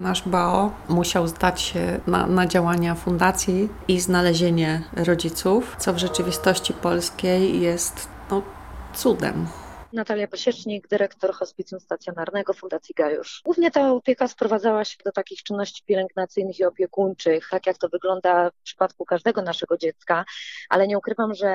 Nasz BAO musiał zdać się na działania fundacji i znalezienie rodziców, co w rzeczywistości polskiej jest cudem. Natalia Pasiecznik, dyrektor Hospicjum Stacjonarnego Fundacji Gajusz. Głównie ta opieka sprowadzała się do takich czynności pielęgnacyjnych i opiekuńczych, tak jak to wygląda w przypadku każdego naszego dziecka, ale nie ukrywam, że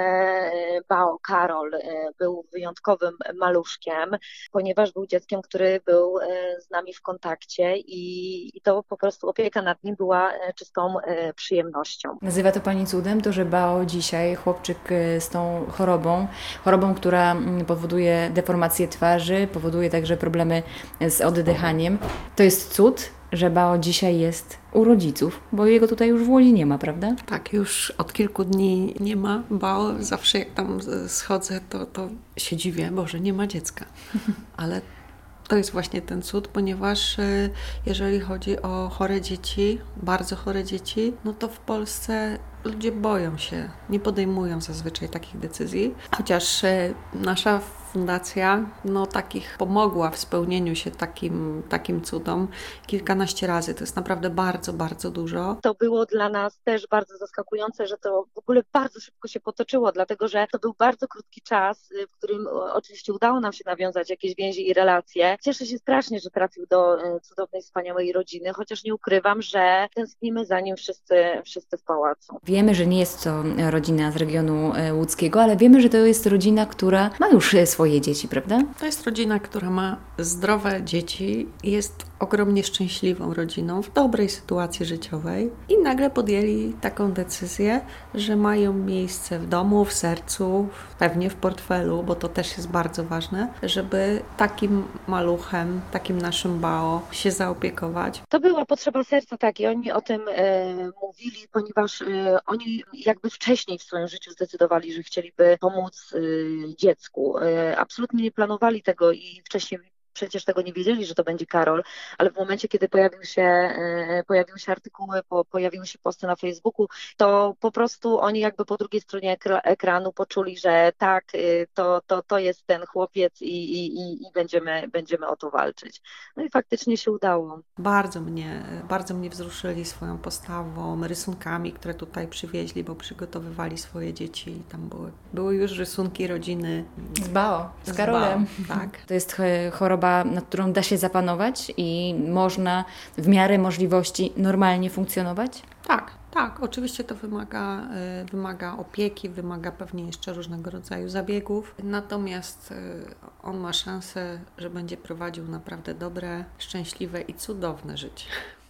Bao Karol był wyjątkowym maluszkiem, ponieważ był dzieckiem, który był z nami w kontakcie i to po prostu opieka nad nim była czystą przyjemnością. Nazywa to Pani cudem, to że Bao dzisiaj, chłopczyk z tą chorobą, która powoduje deformację twarzy, powoduje także problemy z oddychaniem. To jest cud, że Bao dzisiaj jest u rodziców, bo jego tutaj już w Łodzi nie ma, prawda? Tak, już od kilku dni nie ma Bao. Zawsze jak tam schodzę, to się dziwię, Boże, nie ma dziecka. Ale to jest właśnie ten cud, ponieważ jeżeli chodzi o chore dzieci, bardzo chore dzieci, no to w Polsce ludzie boją się, nie podejmują zazwyczaj takich decyzji. Chociaż nasza fundacja takich pomogła w spełnieniu się takim cudom kilkanaście razy. To jest naprawdę bardzo, bardzo dużo. To było dla nas też bardzo zaskakujące, że to w ogóle bardzo szybko się potoczyło, dlatego że to był bardzo krótki czas, w którym oczywiście udało nam się nawiązać jakieś więzi i relacje. Cieszę się strasznie, że trafił do cudownej, wspaniałej rodziny, chociaż nie ukrywam, że tęsknimy za nim wszyscy w pałacu. Wiemy, że nie jest to rodzina z regionu łódzkiego, ale wiemy, że to jest rodzina, która ma już swoje dzieci, prawda? To jest rodzina, która ma zdrowe dzieci, jest ogromnie szczęśliwą rodziną, w dobrej sytuacji życiowej i nagle podjęli taką decyzję, że mają miejsce w domu, w sercu, pewnie w portfelu, bo to też jest bardzo ważne, żeby takim maluchem, takim naszym Bao się zaopiekować. To była potrzeba serca, tak, i oni o tym mówili, ponieważ oni jakby wcześniej w swoim życiu zdecydowali, że chcieliby pomóc dziecku. Absolutnie nie planowali tego i wcześniej przecież tego nie wiedzieli, że to będzie Karol, ale w momencie, kiedy pojawiły się artykuły, pojawiły się posty na Facebooku, to po prostu oni jakby po drugiej stronie ekranu poczuli, że tak, to jest ten chłopiec i będziemy o to walczyć. No i faktycznie się udało. Bardzo mnie wzruszyli swoją postawą, rysunkami, które tutaj przywieźli, bo przygotowywali swoje dzieci i tam były już rysunki rodziny Z Bao, z Karolem. Bao, tak. To jest choroba, nad którą da się zapanować i można w miarę możliwości normalnie funkcjonować? Tak, oczywiście to wymaga opieki, wymaga pewnie jeszcze różnego rodzaju zabiegów, natomiast on ma szansę, że będzie prowadził naprawdę dobre, szczęśliwe i cudowne życie.